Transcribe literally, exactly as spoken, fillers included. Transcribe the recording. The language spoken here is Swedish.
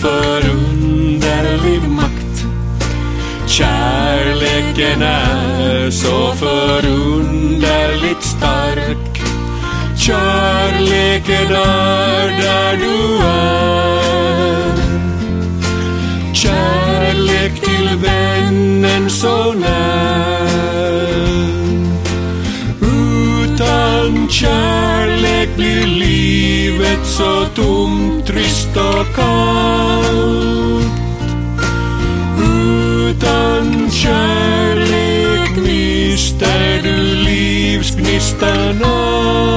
förunderlig makt. Kärleken är så förunderligt stark. Kärleken är där du är. Kärlek till vännen så när. Utan kärlek blir livet så tomt, trist och kallt. Utan kärlek mister du livsgnistan.